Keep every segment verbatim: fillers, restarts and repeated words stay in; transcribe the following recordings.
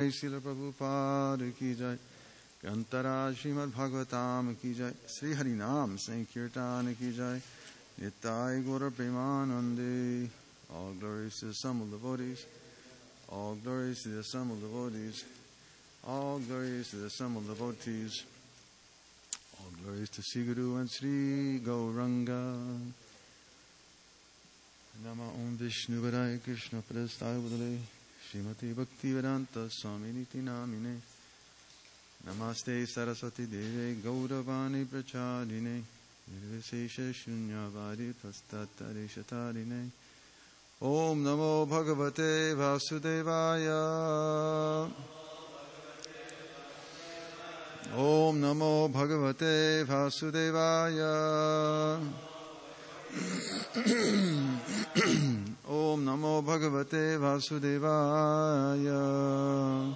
Srila Prabhupada ki jai. Gantara Srimad Bhagavatam ki jai. Sri Harinam Sankirtan ki jai. Nitai Gaura Premanande. All glories to the assembled devotees. All glories to the assembled devotees. All glories to the assembled devotees. All glories to Sri Guru and Sri Gauranga. Nama Om Vishnu Vadaya Krishna Padastaya Budale. Srimati Bhakti Vedanta Swaminiti Namine. Namaste Saraswati Deve Gauravani Prachadine. Nirvisesha Shunyavadi Pastatari Shatarine. Om Namo Bhagavate Vasudevaya. Om Namo Bhagavate Vasudevaya. Om Namo Bhagavate Vasudevaya.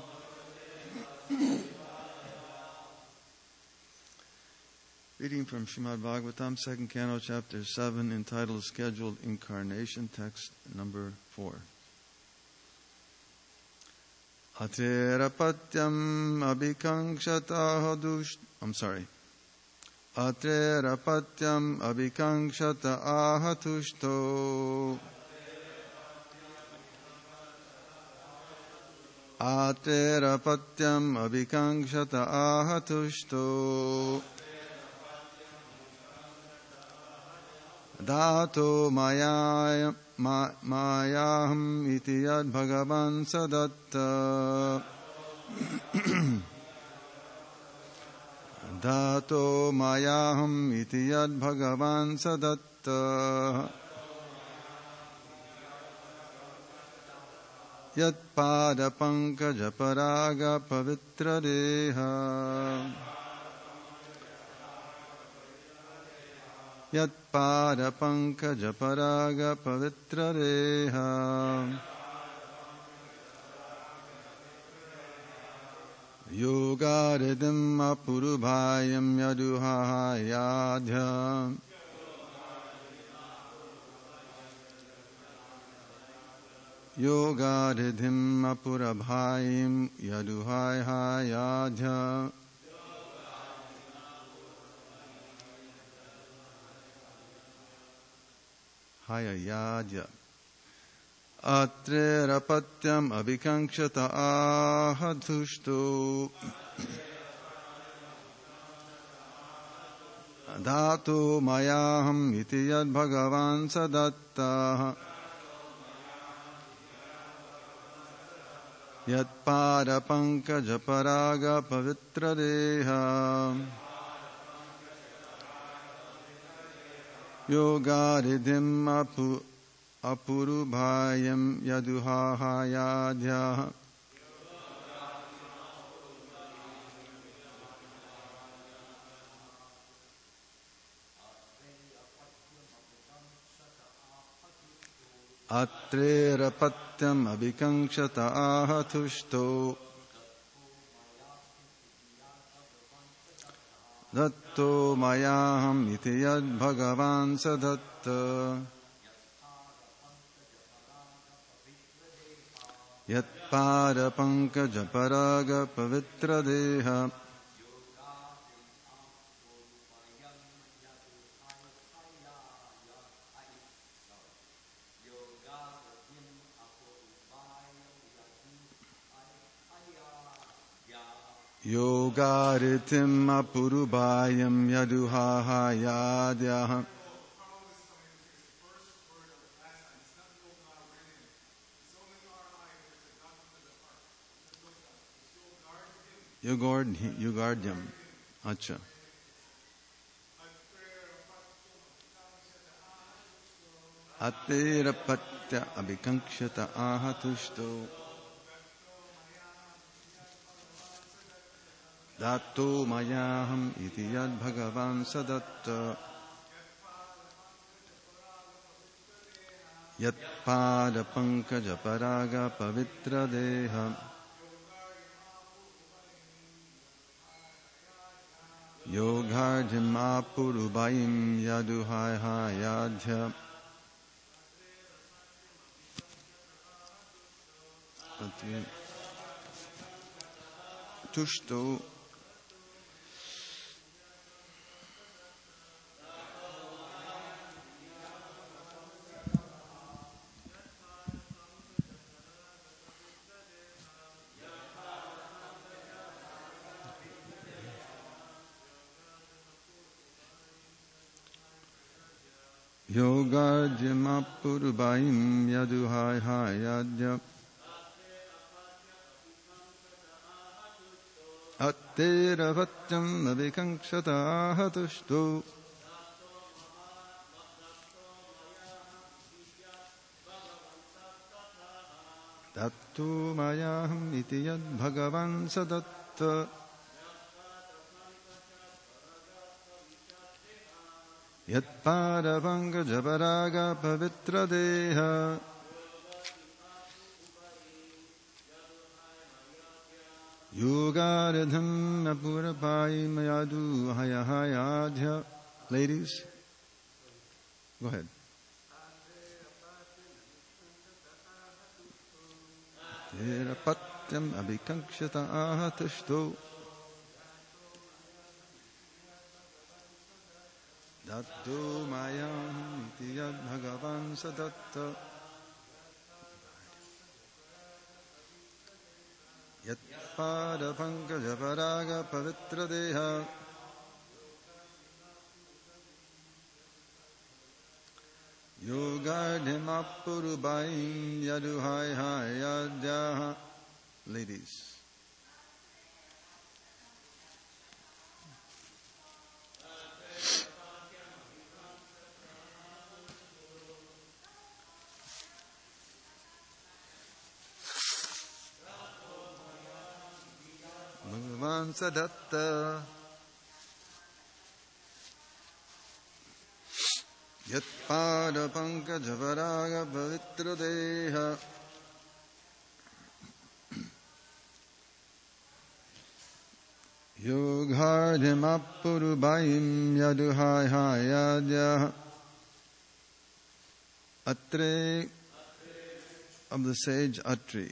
Reading from Srimad Bhagavatam, second canto, chapter seven, entitled Scheduled Incarnation, text number four. Aterapatyam abhikankshata hadush. I'm sorry. Aterapatyam abhikankshata ahatushto. Aterapatyam abhikankshata ahatushto. Dato maya ma, mayaham iti yad bhagavan sadatta. Dato mayaham iti yad bhagavan sadatta. Yat pada pankaja paraga pavitra deha. Yat pada pankaja paraga pavitra deha. Yoga riddhim apurubhayam yaduhayadhya. Yoga riddhim apurubhayam yaduhayadhya. Hayayadya. Atrerapatyam abhikankshata ahatushto. Dhatu mayaham iti yad bhagavan sadatta. Yat pada pankaja paraga pavitra deha. Yoga riddhim apu, apurubhayam yaduhayadhya. Atrerapatyam abhikankshata ahatushto. Datto mayaham iti yad bhagavan sadatta. Yat pada pankaja paraga pavitra deha. Yoga ritim apurubhayam yaduhayadhya. Yogard, Yogardyam. Acha. Aterapatya abhikankshata ahatushto. Dato mayaham iti yad bhagavan sadatta. Yat pada pankaja paraga pavitra deha. Yogarjim apurubhayim yaduhayadhya. tushto. Yogarjamapurvaim yaduhai hayadya Atteravatyam avikangshata tushto Tattu mayaham iti yad bhagavan sadatta Yat paravanga jabaraga pavitra deha Yogaradham apurapai mayadu hayahayadhya. Ladies, go ahead. Terapatyam abhikankshata ahatushto Dattu mayam iti yad bhagavan sadatta Yat pada pankaja paraga pavitra deha Yogardhamapurubaim yaduhai hayadyaha. Ladies. Bhagavan sadatta Yat pada pankaja varaga pavitra deha Yogardhamapurubaim yaduhai hayadyaha. Atre of the sage Atri,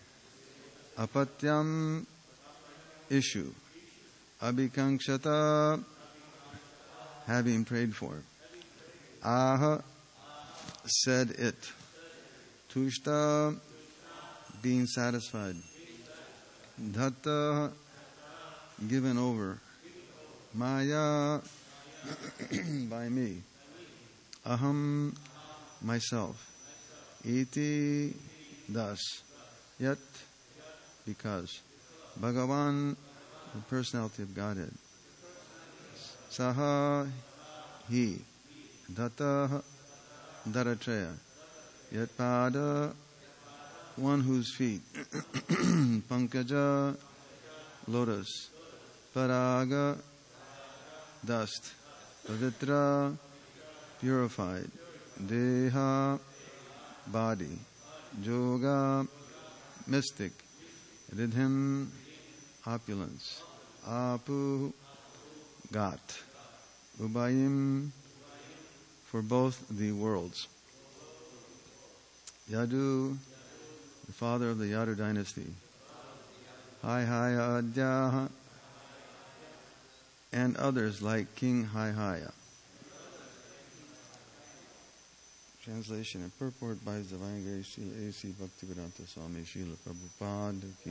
Apatyam issue, Abhikankshata having prayed for, Aha said it, Tushta being satisfied, Dhatta given over, Maya by me, Aham myself, Iti thus, Yet because, Bhagavan the personality of Godhead, Saha he, Datta Dharatreya, Yatpada one whose feet, Pankaja lotus, Paraga dust, Pavitra purified, Deha body, Yoga mystic, Ridhim opulence, Apu got, Ubayim for both the worlds. Yadu, the father of the Yadu dynasty, Hayhayadhya, and others like King Hayhaya. Translation and purport by His Divine Grace Srila A C Bhaktivedanta Swami Srila Prabhupada Ki.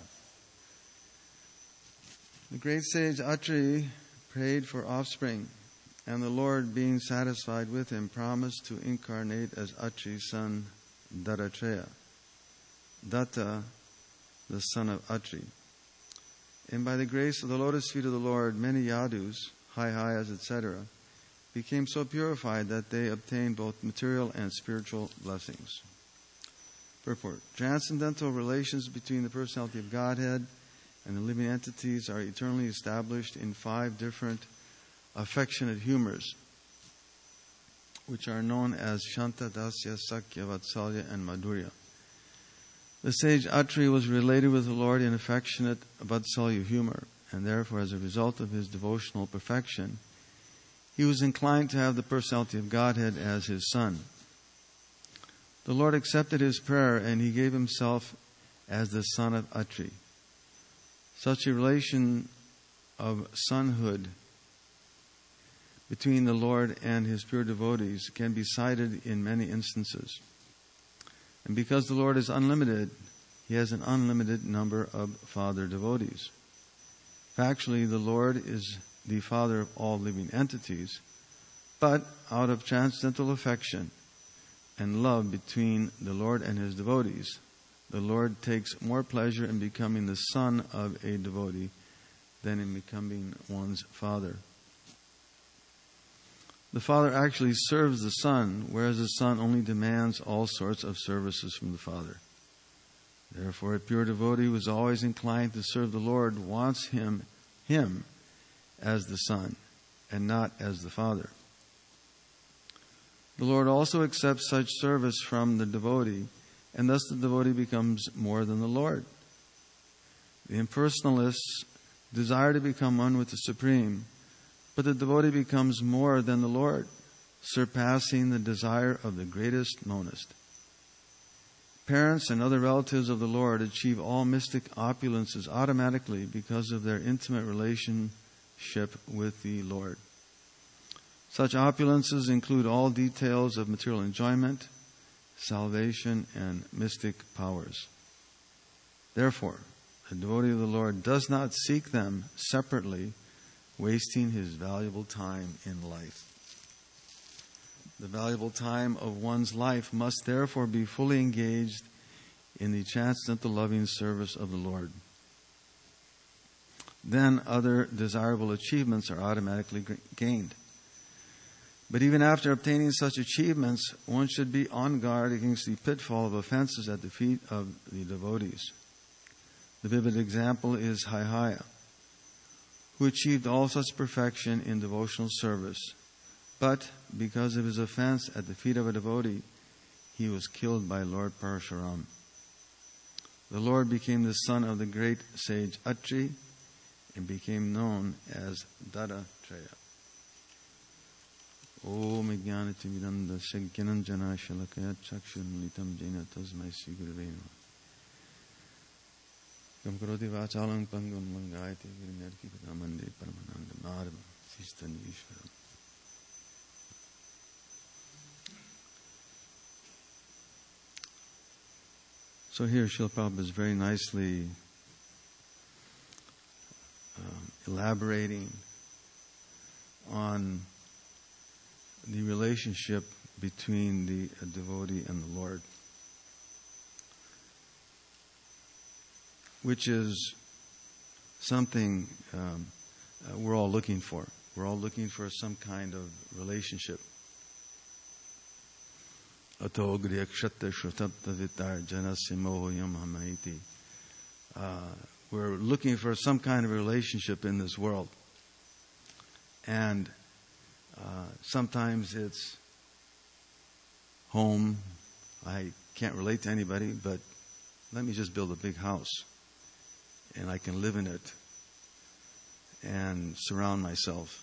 The great sage Atri prayed for offspring, and the Lord, being satisfied with him, promised to incarnate as Atri's son Dharatreya, Datta, the son of Atri. And by the grace of the lotus feet of the Lord, many Yadus, Hayhayas, et cetera, became so purified that they obtained both material and spiritual blessings. Purport. Transcendental relations between the personality of Godhead and the living entities are eternally established in five different affectionate humors, which are known as Shanta, Dasya, Sakya, Vatsalya, and Madhurya. The sage Atri was related with the Lord in affectionate Vatsalya humor, and therefore, as a result of his devotional perfection, he was inclined to have the personality of Godhead as his son. The Lord accepted his prayer, and he gave himself as the son of Atri. Such a relation of sonhood between the Lord and His pure devotees can be cited in many instances. And because the Lord is unlimited, He has an unlimited number of Father devotees. Factually, the Lord is the Father of all living entities, but out of transcendental affection and love between the Lord and His devotees, the Lord takes more pleasure in becoming the son of a devotee than in becoming one's father. The Father actually serves the Son, whereas the Son only demands all sorts of services from the Father. Therefore, a pure devotee who is always inclined to serve the Lord wants him, him as the Son and not as the Father. The Lord also accepts such service from the devotee, and thus the devotee becomes more than the Lord. The impersonalists desire to become one with the Supreme, but the devotee becomes more than the Lord, surpassing the desire of the greatest monist. Parents and other relatives of the Lord achieve all mystic opulences automatically because of their intimate relationship with the Lord. Such opulences include all details of material enjoyment, salvation, and mystic powers. Therefore, the devotee of the Lord does not seek them separately, wasting his valuable time in life. The valuable time of one's life must therefore be fully engaged in the transcendental loving service of the Lord. Then other desirable achievements are automatically gained. But even after obtaining such achievements, one should be on guard against the pitfall of offenses at the feet of the devotees. The vivid example is Haihaya, who achieved all such perfection in devotional service. But because of his offense at the feet of a devotee, he was killed by Lord Parashuram. The Lord became the son of the great sage Atri and became known as Dattatreya. Om Jnanatimidanda Shagyananjana Shalakaya Chakshunlitam Jena Tasmai Sri Gurave Namaha. Kam karoti vachalam pangun mangayate virnerki padamande paramananda madhava sistani ishvaram. So here Srila Prabhupada is very nicely um, elaborating on the relationship between the uh, devotee and the Lord, which is something um, uh, we're all looking for. We're all looking for some kind of relationship. Uh, we're looking for some kind of relationship in this world. And uh, sometimes it's home. I can't relate to anybody, but let me just build a big house and I can live in it and surround myself.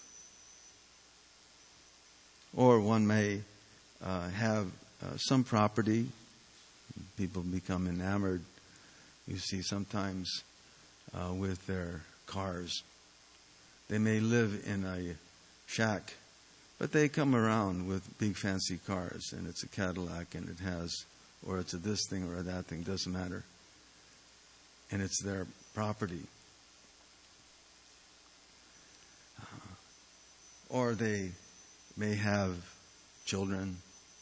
Or one may uh, have uh, some property. People become enamored, you see, sometimes uh, with their cars. They may live in a shack, but they come around with big fancy cars, and it's a Cadillac, and it has, or it's a this thing or a that thing, doesn't matter. And it's their property. Uh, or they may have children,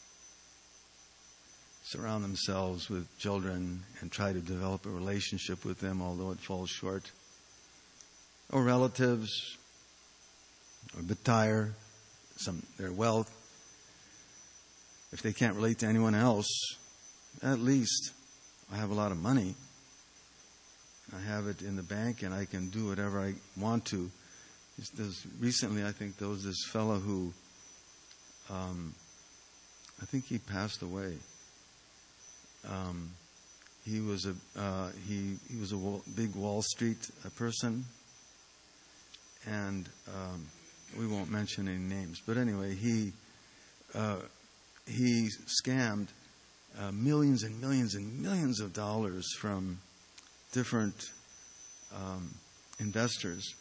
surround themselves with children and try to develop a relationship with them, although it falls short. Or relatives, or retire some their wealth. If they can't relate to anyone else, at least I have a lot of money. I have it in the bank and I can do whatever I want to. There's, recently, I think there was this fellow who, um, I think he passed away. Um, he was a uh, he he was a wall, big Wall Street uh, person, and um, we won't mention any names. But anyway, he uh, he scammed uh, millions and millions and millions of dollars from different um, investors.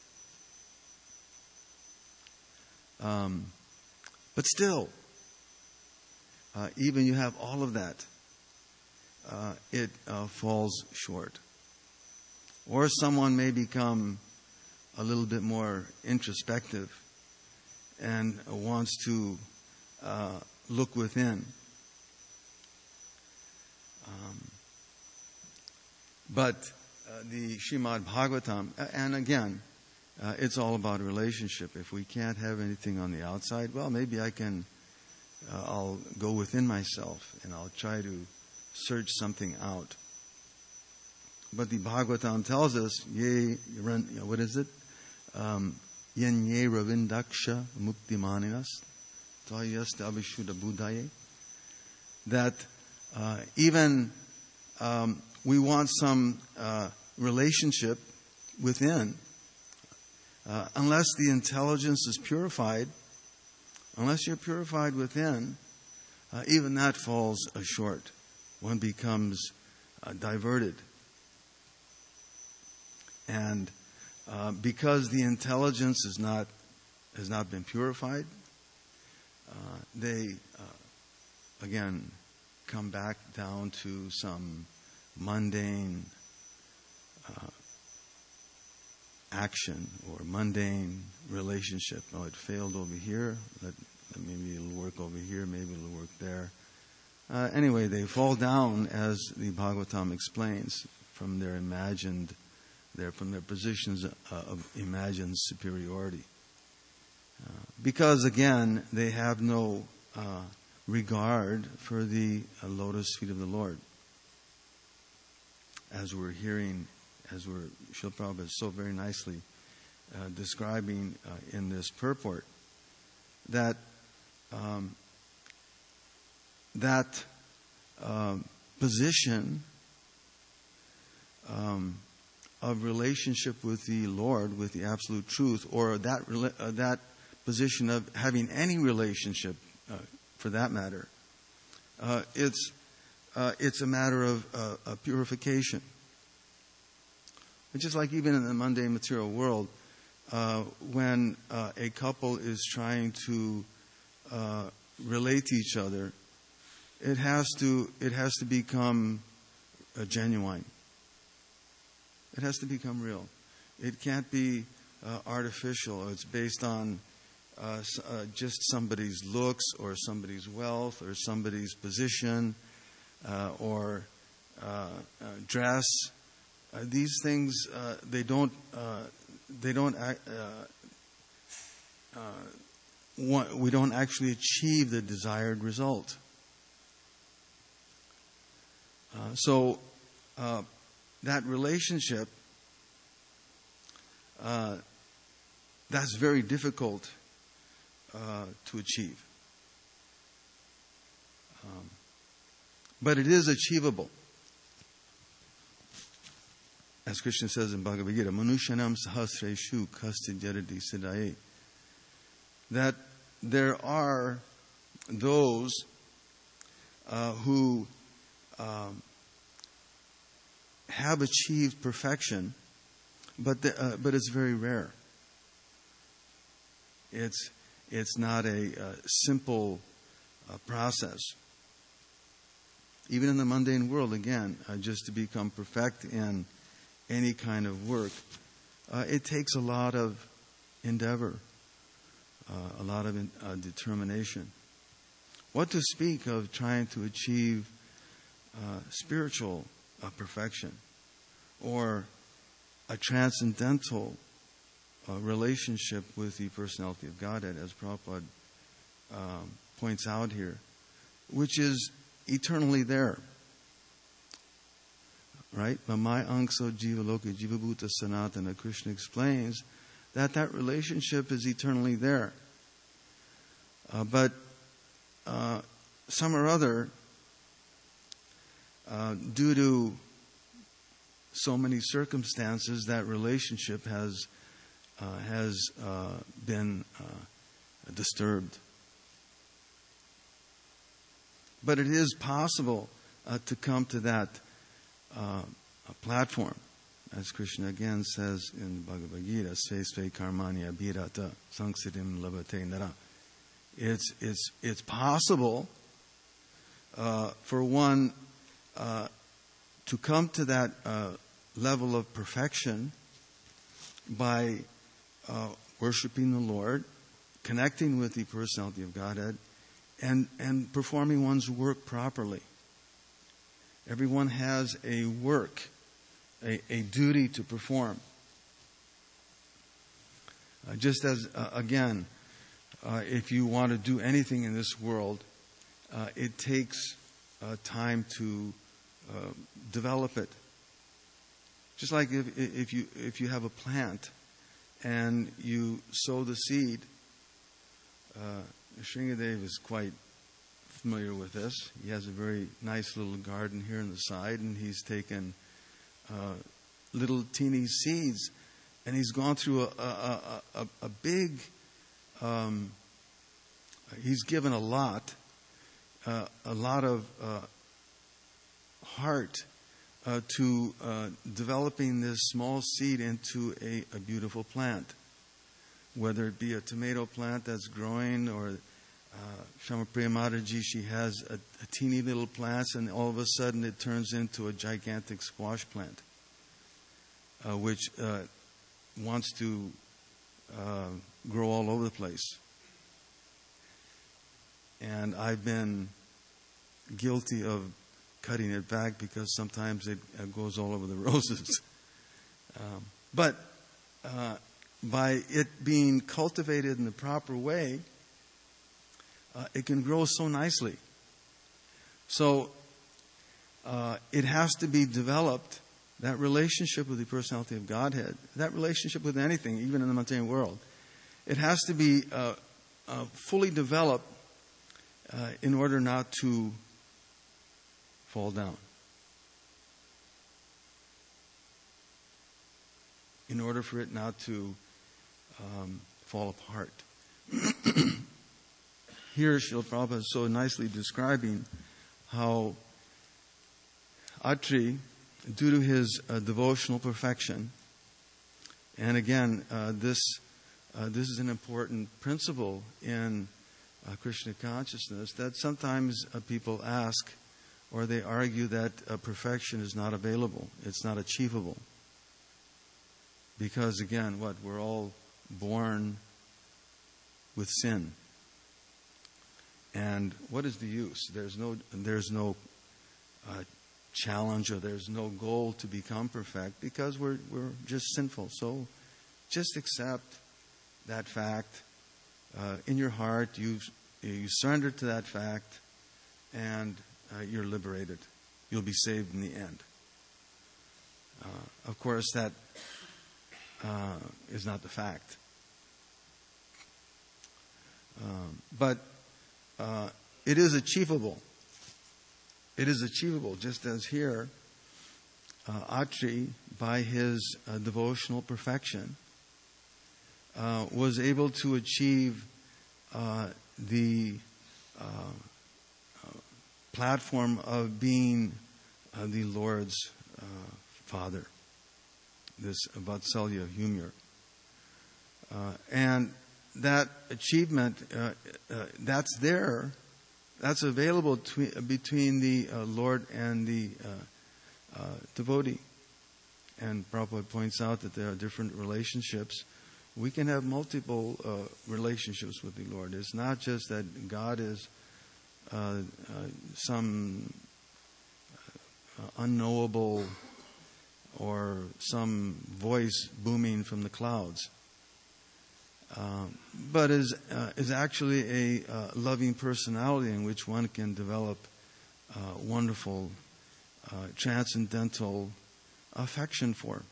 Um, but still, uh, even you have all of that, uh, it uh, falls short. Or someone may become a little bit more introspective and wants to uh, look within. Um, but uh, the Srimad Bhagavatam, and again, uh, it's all about relationship. If we can't have anything on the outside, well, maybe I can, uh, I'll go within myself and I'll try to search something out. But the Bhagavatam tells us, ye, what is it? Um, Yen ye ravindaksha muktimaninas tayasta avishuddha buddhaye. That uh, even um, we want some uh, relationship within, uh, unless the intelligence is purified, unless you're purified within, uh, even that falls uh, short. One becomes uh, diverted. And uh, because the intelligence is not has not been purified, uh, they uh, again come back down to some mundane uh, action or mundane relationship. Oh, it failed over here. Let, maybe it'll work over here. Maybe it'll work there. Uh, anyway, they fall down, as the Bhagavatam explains, from their imagined. They're from their positions uh, of imagined superiority. Uh, because, again, they have no uh, regard for the uh, lotus feet of the Lord. As we're hearing, as we're, Srila Prabhupada is so very nicely uh, describing uh, in this purport, that um, that uh, position um, of relationship with the Lord, with the absolute truth, or that uh, that position of having any relationship, uh, for that matter, uh, it's uh, it's a matter of uh, a purification. It's just like even in the mundane material world, uh, when uh, a couple is trying to uh, relate to each other, it has to it has to become uh, genuine. It has to become real. It can't be uh, artificial. It's based on uh, uh, just somebody's looks or somebody's wealth or somebody's position uh, or uh, uh, dress. Uh, these things uh, they don't uh, they don't act, uh, uh, want, we don't actually achieve the desired result. Uh, so. Uh, That relationship, uh, that's very difficult uh, to achieve. Um, but it is achievable. As Krishna says in Bhagavad Gita, Manushanam sahasreshu kastid yarati siddhaye. That there are those uh, who um, have achieved perfection, but the, uh, but it's very rare. It's it's not a uh, simple uh, process. Even in the mundane world, again, uh, just to become perfect in any kind of work, uh, it takes a lot of endeavor, uh, a lot of in, uh, determination. What to speak of trying to achieve uh, spiritual a perfection, or a transcendental uh, relationship with the personality of Godhead, as Prabhupada um, points out here, which is eternally there. Right? Mamai Angso Jiva Loka Jiva Bhuta Sanatana, Krishna explains that that relationship is eternally there. Uh, but uh, some or other, Uh, due to so many circumstances, that relationship has uh, has uh, been uh, disturbed. But it is possible uh, to come to that uh, platform as Krishna again says in Bhagavad Gita, Sve Sve Karmani Abhirata Sangsirim Labate Nara. It's, it's, it's possible uh, for one uh, to come to that uh, level of perfection by uh, worshiping the Lord, connecting with the personality of Godhead, and, and performing one's work properly. Everyone has a work, a, a duty to perform. Uh, just as, uh, again, uh, if you want to do anything in this world, uh, it takes uh, time to uh, develop it. Just like if, if you if you have a plant and you sow the seed, uh, Shringadev is quite familiar with this. He has a very nice little garden here on the side, and he's taken uh, little teeny seeds, and he's gone through a a, a, a big. Um, he's given a lot, uh, a lot of uh, heart uh, to uh, developing this small seed into a, a beautiful plant, whether it be a tomato plant that's growing, or uh, Shamapriya Mataji, she has a, a teeny little plant, and all of a sudden it turns into a gigantic squash plant, uh, which uh, wants to uh, grow all over the place. And I've been guilty of cutting it back because sometimes it uh, goes all over the roses. um, but uh, by it being cultivated in the proper way, uh, it can grow so nicely. So uh, it has to be developed, that relationship with the personality of Godhead, that relationship with anything, even in the mundane world. It has to be uh, uh, fully developed uh, in order not to fall down. In order for it not to um, fall apart. Here, Srila Prabhupada is so nicely describing how Atri, due to his uh, devotional perfection, and again, uh, this uh, this is an important principle in uh, Krishna consciousness, that sometimes uh, people ask or they argue that uh, perfection is not available, it's not achievable. Because again, what? We're all born with sin. And what is the use? There's no, there's no uh, challenge, or there's no goal to become perfect, because we're we're just sinful. So just accept that fact uh, in your heart. You you surrender to that fact, and uh, you're liberated. You'll be saved in the end. Uh, of course, that uh, is not the fact. Um, but uh, it is achievable. It is achievable, just as here, uh, Atri, by his uh, devotional perfection, uh, was able to achieve uh, the uh, uh, platform of being uh, the Lord's uh, Father, this Vatsalya humor. Uh, and that achievement, uh, uh, that's there. That's available between, between the uh, Lord and the uh, uh, devotee. And Prabhupada points out that there are different relationships. We can have multiple uh, relationships with the Lord. It's not just that God is uh, uh, some uh, unknowable or some voice booming from the clouds. Uh, but is uh, is actually a uh, loving personality in which one can develop uh, wonderful, uh, transcendental affection for.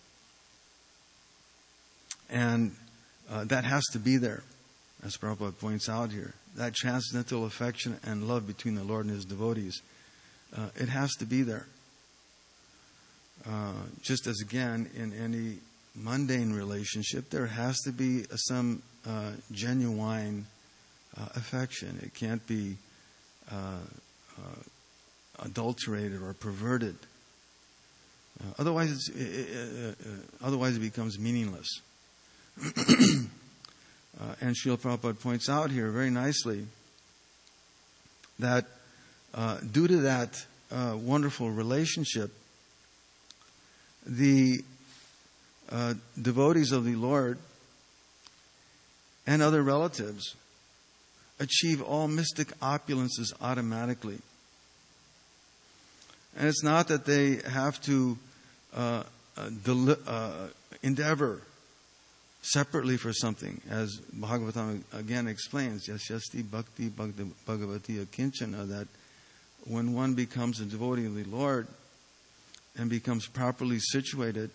And uh, that has to be there, as Prabhupada points out here. That transcendental affection and love between the Lord and His devotees, uh, it has to be there. Uh, just as again, in any mundane relationship, there has to be some uh, genuine uh, affection. It can't be uh, uh, adulterated or perverted. Uh, otherwise, it's, uh, uh, otherwise it becomes meaningless. uh, and Srila Prabhupada points out here very nicely that uh, due to that uh, wonderful relationship, the uh, devotees of the Lord and other relatives achieve all mystic opulences automatically. And it's not that they have to uh, uh, deli- uh, endeavor separately for something, as Bhagavatam again explains, Yasyasti Bhakti Bhagavati Akinchana, that when one becomes a devotee of the Lord and becomes properly situated,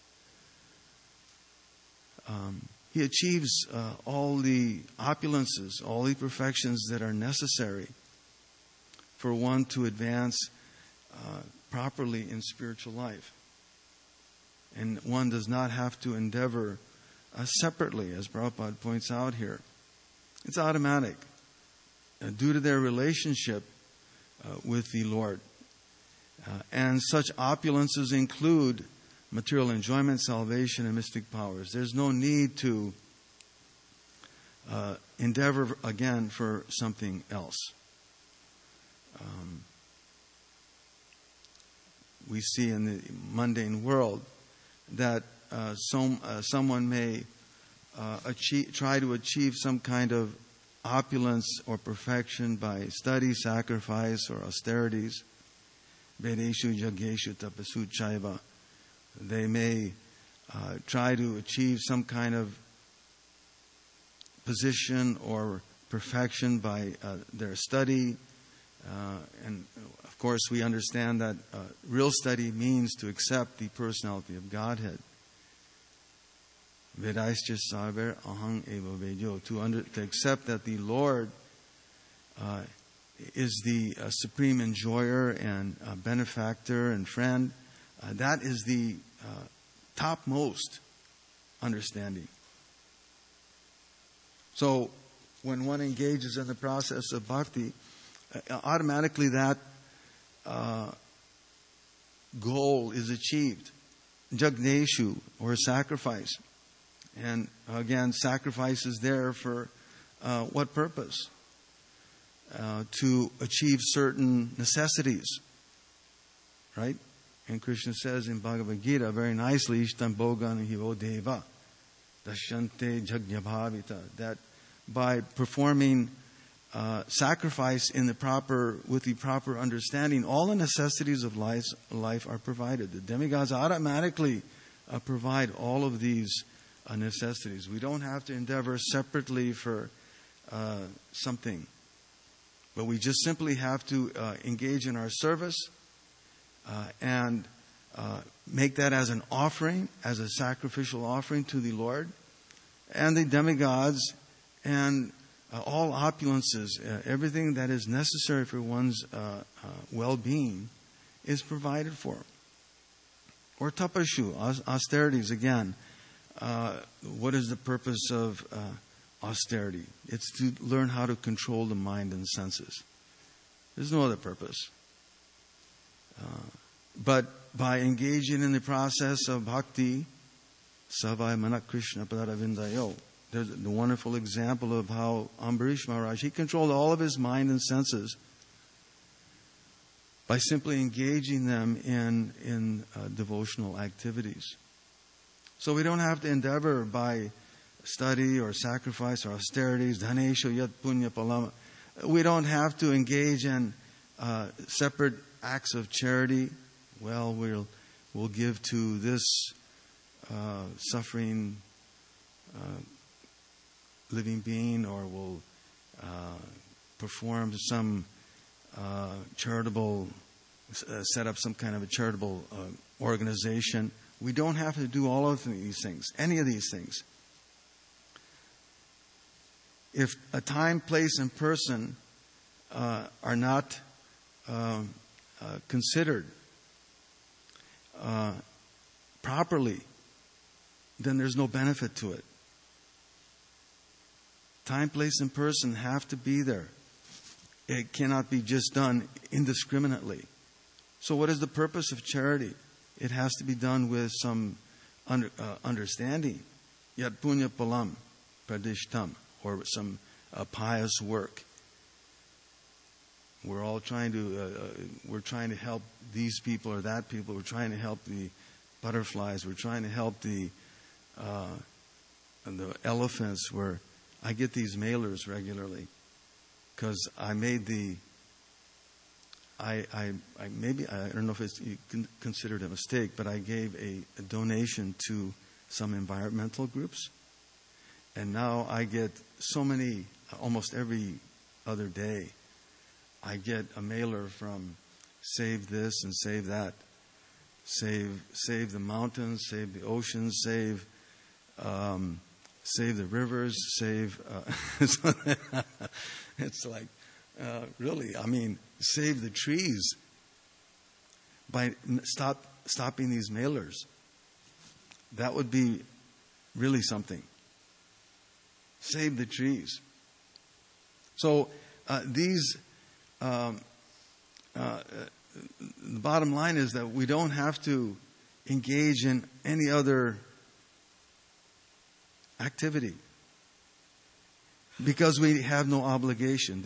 um, he achieves uh, all the opulences, all the perfections that are necessary for one to advance uh, properly in spiritual life. And one does not have to endeavor uh, separately, as Prabhupada points out here. It's automatic uh, due to their relationship uh, with the Lord. Uh, and such opulences include material enjoyment, salvation, and mystic powers. There's no need to uh, endeavor again for something else. Um, we see in the mundane world that uh, some, uh, someone may uh, achieve, try to achieve some kind of opulence or perfection by study, sacrifice, or austerities. Vedeshu, Yageshu, Tapasu, Chaiva. They may uh, try to achieve some kind of position or perfection by uh, their study. Uh, and of course, we understand that uh, real study means to accept the personality of Godhead. Vedaischa saver ahang eva vedyo. To, under, to accept that the Lord uh, is the uh, supreme enjoyer and uh, benefactor and friend. Uh, that is the uh, topmost understanding. So, when one engages in the process of bhakti, uh, automatically that uh, goal is achieved. Jagneshu, or sacrifice. And again, sacrifice is there for uh, what purpose? Uh, to achieve certain necessities. Right? And Krishna says in Bhagavad Gita very nicely, Ishtam Bhogan Hivo Deva Dashyante Jagyabhavita, that by performing uh, sacrifice in the proper, with the proper understanding, all the necessities of life, life are provided. The demigods automatically uh, provide all of these uh, necessities. We don't have to endeavor separately for uh, something, but we just simply have to uh, engage in our service uh, and uh, make that as an offering, as a sacrificial offering to the Lord, and the demigods, and uh, all opulences, uh, everything that is necessary for one's uh, uh, well-being is provided for. Or tapashu, austerities, again. Uh, what is the purpose of uh, austerity? It's to learn how to control the mind and senses. There's no other purpose. Uh, but by engaging in the process of bhakti, savai manak Krishna padaravindayo, there's the wonderful example of how Ambarish Maharaj, he controlled all of his mind and senses by simply engaging them in, in uh, devotional activities. So we don't have to endeavor by study or sacrifice or austerities, dhanesho yat punya palama. We don't have to engage in uh, separate acts of charity. Well, we'll, we'll give to this uh, suffering uh, living being, or we'll uh, perform some uh, charitable, uh, set up some kind of a charitable uh, organization. We don't have to do all of these things, any of these things. If a time, place, and person uh, are not um, uh, considered uh, properly, then there's no benefit to it. Time, place, and person have to be there. It cannot be just done indiscriminately. So what is the purpose of charity? it has to be done with some under, uh, understanding. Yat punya palam pradishtam, or some uh, pious work. We're all trying to, uh, uh, we're trying to help these people or that people. We're trying to help the butterflies. We're trying to help the uh, the elephants. Where I get these mailers regularly because I made the. I, I, I maybe I don't know if it's you can consider it a mistake, but I gave a, a donation to some environmental groups, and now I get so many almost every other day. I get a mailer from Save This and Save That. Save Save the mountains, save the oceans, save um, save the rivers, save... Uh, it's like, uh, really, I mean, save the trees by stop stopping these mailers. That would be really something. Save the trees. So uh, these... Um, uh, the bottom line is that we don't have to engage in any other activity because we have no obligation.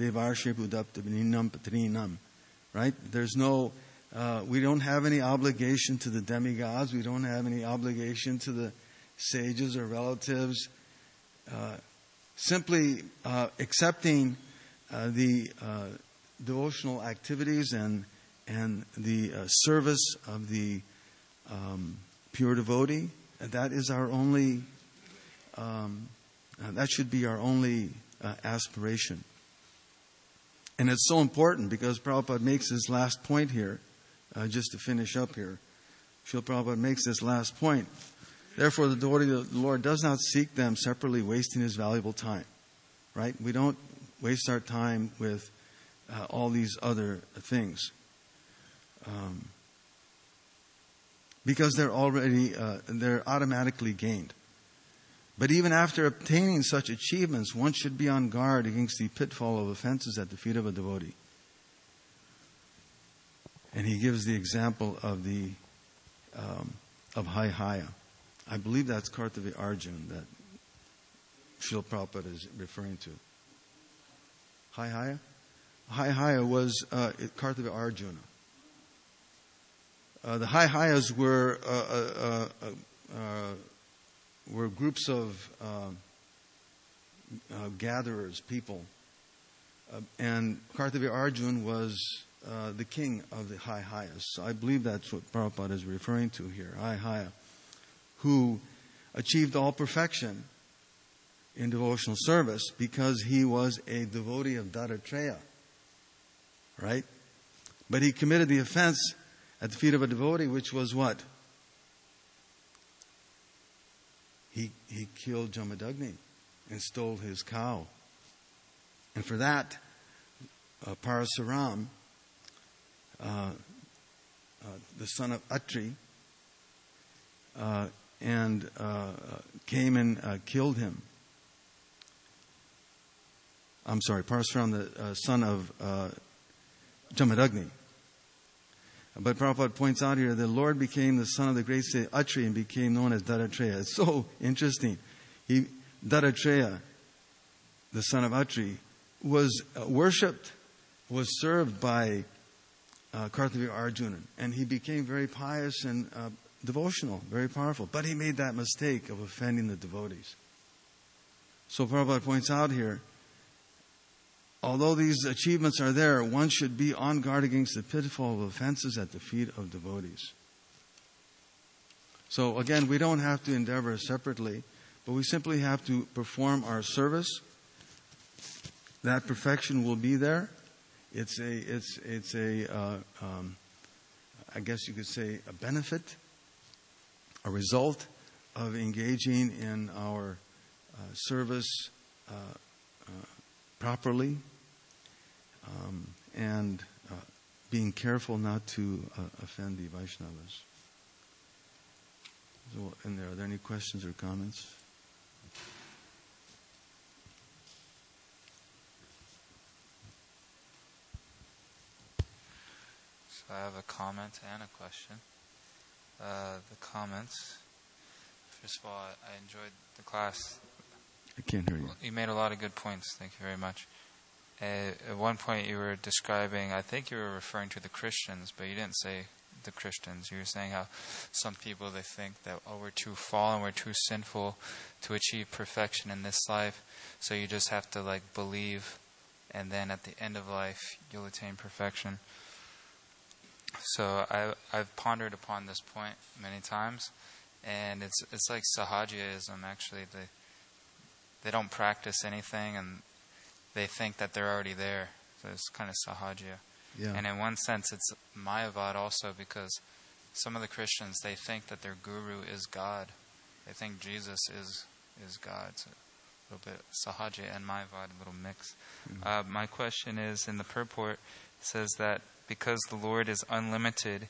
Right? There's no, uh, we don't have any obligation to the demigods. We don't have any obligation to the sages or relatives. Uh, simply uh, accepting uh, the uh, devotional activities and and the uh, service of the um, pure devotee. That is our only. Um, uh, that should be our only uh, aspiration. And it's so important because Prabhupada makes his last point here, uh, just to finish up here. Srila Prabhupada makes this last point. Therefore, the devotee of the Lord does not seek them separately, wasting his valuable time. Right? We don't waste our time with Uh, all these other things, um, because they're already uh, they're automatically gained. But even after obtaining such achievements, one should be on guard against the pitfall of offenses at the feet of a devotee. And he gives the example of the um, of Haihaya. I believe that's Kartavya Arjuna that Srila Prabhupada is referring to. Haihaya? Haihaya was uh, Kartavya Arjuna. Uh, the Haihayas were uh, uh, uh, uh, were groups of uh, uh, gatherers, people, uh, and Kartavya Arjuna was uh, the king of the Haihayas. So I believe that's what Prabhupada is referring to here. Haihaya, who achieved all perfection in devotional service because he was a devotee of Dattatreya. Right? But he committed the offense at the feet of a devotee, which was what? He he killed Jamadagni and stole his cow. And for that, uh, Parasuram, uh, uh, the son of Atri, uh, and uh, came and uh, killed him. I'm sorry, Parasuram, the uh, son of uh, Jamadagni. But Prabhupada points out here, the Lord became the son of the great sage Atri and became known as Dattatreya. It's so interesting. He, Dattatreya, the son of Atri, was uh, worshipped, was served by uh, Kartavya Arjuna. And he became very pious and uh, devotional, very powerful. But he made that mistake of offending the devotees. So Prabhupada points out here, although these achievements are there, one should be on guard against the pitfall of offenses at the feet of devotees. So again, we don't have to endeavor separately, but we simply have to perform our service. That perfection will be there. It's a, it's, it's a, uh, um, I guess you could say, a benefit, a result of engaging in our uh, service uh, uh, properly. Um, and uh, being careful not to uh, offend the Vaishnavas. So, and there, are there any questions or comments? So I have a comment and a question. uh, the comments. First of all, I, I enjoyed the class. I can't hear you. You made a lot of good points. Thank you very much. Uh, at one point you were describing, I think you were referring to the Christians, but you didn't say the Christians. You were saying how some people, they think that, oh, we're too fallen, we're too sinful to achieve perfection in this life, so you just have to like believe, and then at the end of life you'll attain perfection. So I, I've pondered upon this point many times, and it's it's like Sahajiaism. Actually, they they don't practice anything, and they think that they're already there. So it's kind of Sahajya. Yeah. And in one sense, it's Mayavad also, because some of the Christians, they think that their guru is God. They think Jesus is is God. So a little bit Sahajya and Mayavad, a little mix. Mm-hmm. Uh, my question is, in the purport, it says that because the Lord is unlimited,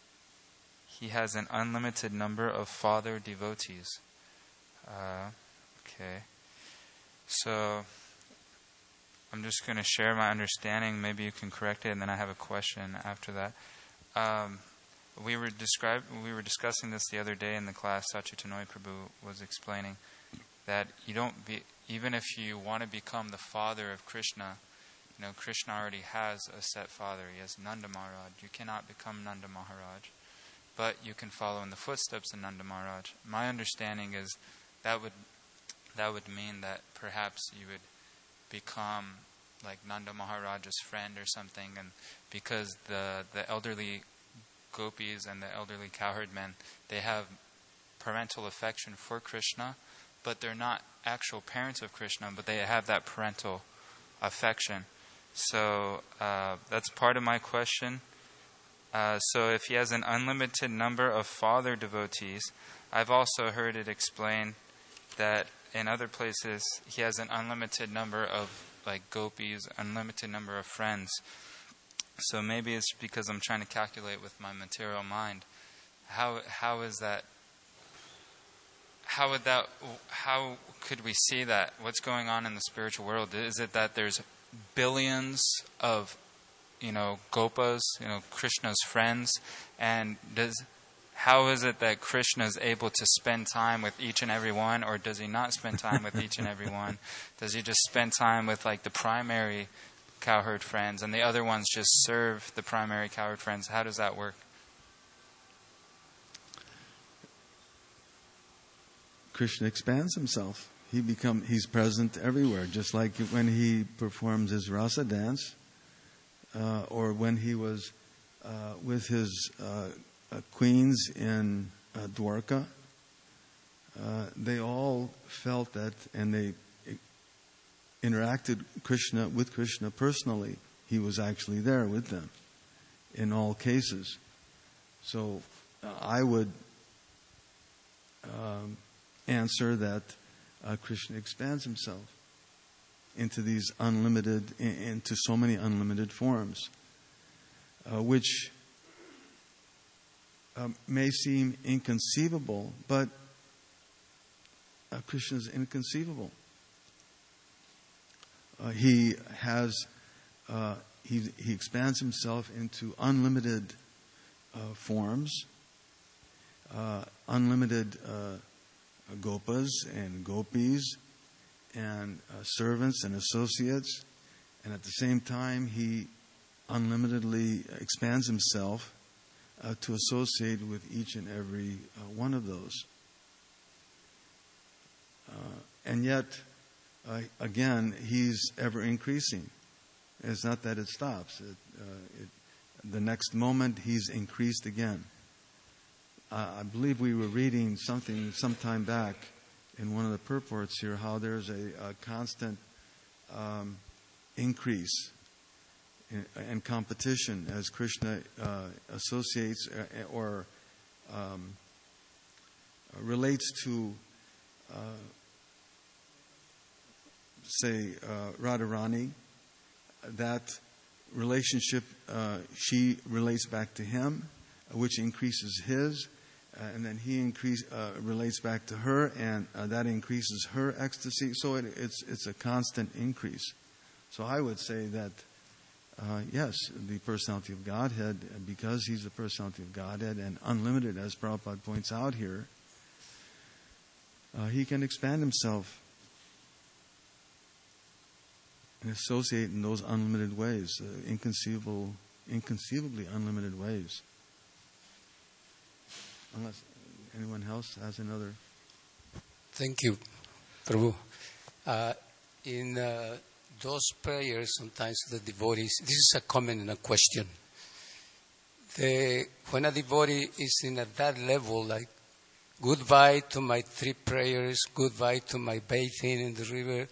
He has an unlimited number of Father devotees. Uh, okay. So I'm just going to share my understanding. Maybe you can correct it, and then I have a question after that. Um, we were describe we were discussing this the other day in the class. Sachitanoi Prabhu was explaining that you don't be, even if you want to become the father of Krishna, you know, Krishna already has a set father. He has Nanda Maharaj. You cannot become Nanda Maharaj, but you can follow in the footsteps of Nanda Maharaj. My understanding is that would that would mean that perhaps you would become like Nanda Maharaj's friend or something, and because the the elderly gopis and the elderly cowherd men, they have parental affection for Krishna, but they're not actual parents of Krishna, but they have that parental affection. So uh, that's part of my question. Uh, so if he has an unlimited number of father devotees, I've also heard it explained that in other places he has an unlimited number of like gopis, unlimited number of friends. So maybe it's because I'm trying to calculate with my material mind. How how is that? How would that? How could we see that? What's going on in the spiritual world? Is it that there's billions of, you know, gopas, you know, Krishna's friends, and does how is it that Krishna is able to spend time with each and every one, or does he not spend time with each and every one? Does he just spend time with like the primary cowherd friends, and the other ones just serve the primary cowherd friends? How does that work? Krishna expands himself. He become he's present everywhere, just like when he performs his rasa dance, uh, or when he was uh, with his uh, uh, queens in uh, Dwarka. Uh, they all felt that, and they interacted Krishna with Krishna personally. He was actually there with them in all cases. So uh, I would um, answer that uh, Krishna expands himself into these unlimited, into so many unlimited forms, uh, which uh, may seem inconceivable, but uh, Krishna is inconceivable. Uh, he has, uh, he he expands himself into unlimited uh, forms, uh, unlimited uh, gopas and gopis, and uh, servants and associates, and at the same time he unlimitedly expands himself uh, to associate with each and every uh, one of those. Uh, and yet, uh, again, he's ever increasing. It's not that it stops. It, uh, it, the next moment, he's increased again. Uh, I believe we were reading something some time back in one of the purports here, how there's a, a constant um, increase in, in competition as Krishna uh, associates uh, or um, relates to, uh, say, uh, Radharani. That relationship, uh, she relates back to him, which increases his. Uh, and then he increase, uh, relates back to her, and uh, that increases her ecstasy. So it, it's it's a constant increase. So I would say that uh, yes, the personality of Godhead, because he's the personality of Godhead and unlimited, as Prabhupada points out here, uh, he can expand himself and associate in those unlimited ways, uh, inconceivable, inconceivably unlimited ways. Unless anyone else has another. Thank you, Prabhu. Uh, in uh, those prayers, sometimes the devotees, this is a comment and a question. The, when a devotee is in at that level, like, goodbye to my three prayers, goodbye to my bathing in the river,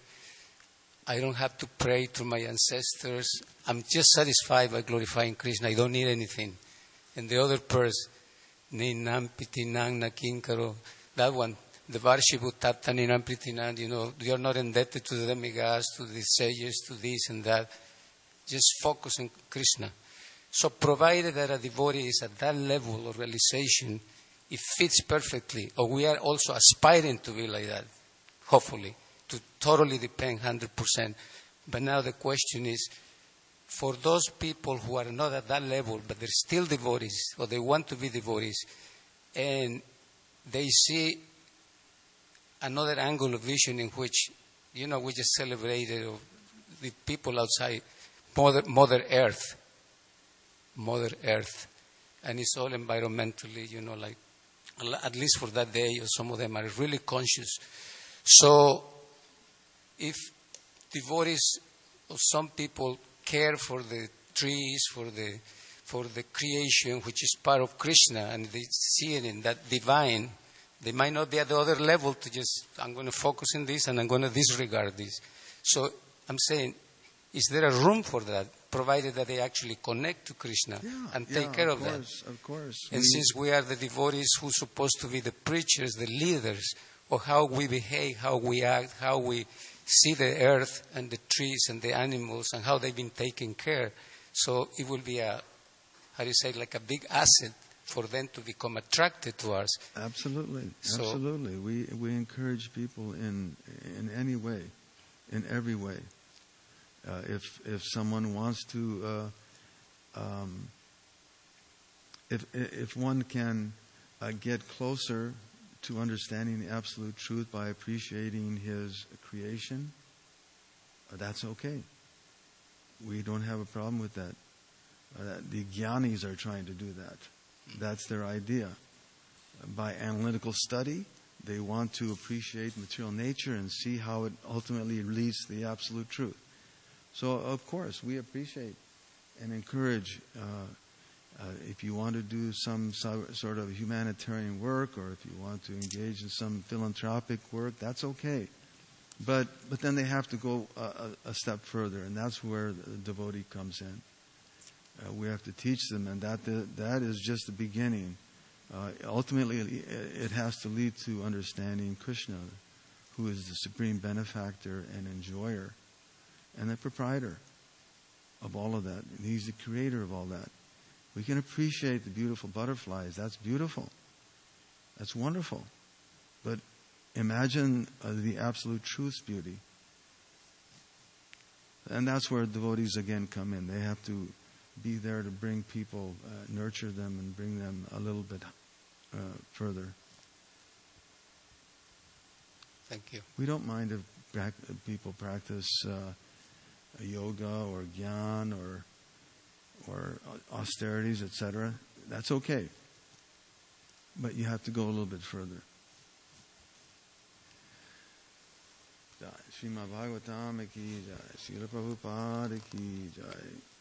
I don't have to pray to my ancestors, I'm just satisfied by glorifying Krishna, I don't need anything. And the other person, Ninam Pitinang Nakinkaro, that one, the Varshibu Tatta Ninam Pitinang, you know, you're not indebted to the demigods, to the sages, to this and that. Just focus on Krishna. So provided that a devotee is at that level of realization, it fits perfectly. Or we are also aspiring to be like that, hopefully, to totally depend one hundred percent. But now the question is, for those people who are not at that level, but they're still devotees, or they want to be devotees, and they see another angle of vision in which, you know, we just celebrated the people outside, Mother, Mother Earth, Mother Earth, and it's all environmentally, you know, like, at least for that day, or some of them are really conscious. So, if devotees or some people care for the trees, for the for the creation, which is part of Krishna, and they see it in that divine, they might not be at the other level to just, I'm going to focus on this and I'm going to disregard this. So I'm saying, is there a room for that, provided that they actually connect to Krishna yeah, and take yeah, care of, of course, that? Of course. And we, since we are the devotees who are supposed to be the preachers, the leaders, of how we behave, how we act, how we see the earth and the trees and the animals and how they've been taken care. So it will be a, how do you say, like a big asset for them to become attracted to us. Absolutely, So, absolutely. We we encourage people in in any way, in every way. Uh, if if someone wants to, uh, um, if if one can uh, get closer to understanding the absolute truth by appreciating his creation, uh, that's okay. We don't have a problem with that. Uh, the Jnanis are trying to do that. That's their idea. By analytical study, they want to appreciate material nature and see how it ultimately leads to the absolute truth. So, of course, we appreciate and encourage uh, Uh, if you want to do some so, sort of humanitarian work, or if you want to engage in some philanthropic work, that's okay. But but then they have to go a, a step further, and that's where the devotee comes in. Uh, we have to teach them, and that the, that is just the beginning. Uh, ultimately, it has to lead to understanding Krishna, who is the supreme benefactor and enjoyer, and the proprietor of all of that. He's the creator of all that. We can appreciate the beautiful butterflies. That's beautiful. That's wonderful. But imagine uh, the absolute truth's beauty. And that's where devotees again come in. They have to be there to bring people, uh, nurture them, and bring them a little bit uh, further. Thank you. We don't mind if pra- people practice uh, yoga or gyan or or austerities, et cetera. That's okay. But you have to go a little bit further. Jai Srimad Bhagavatam ki jai, Srila Prabhupada ki jai.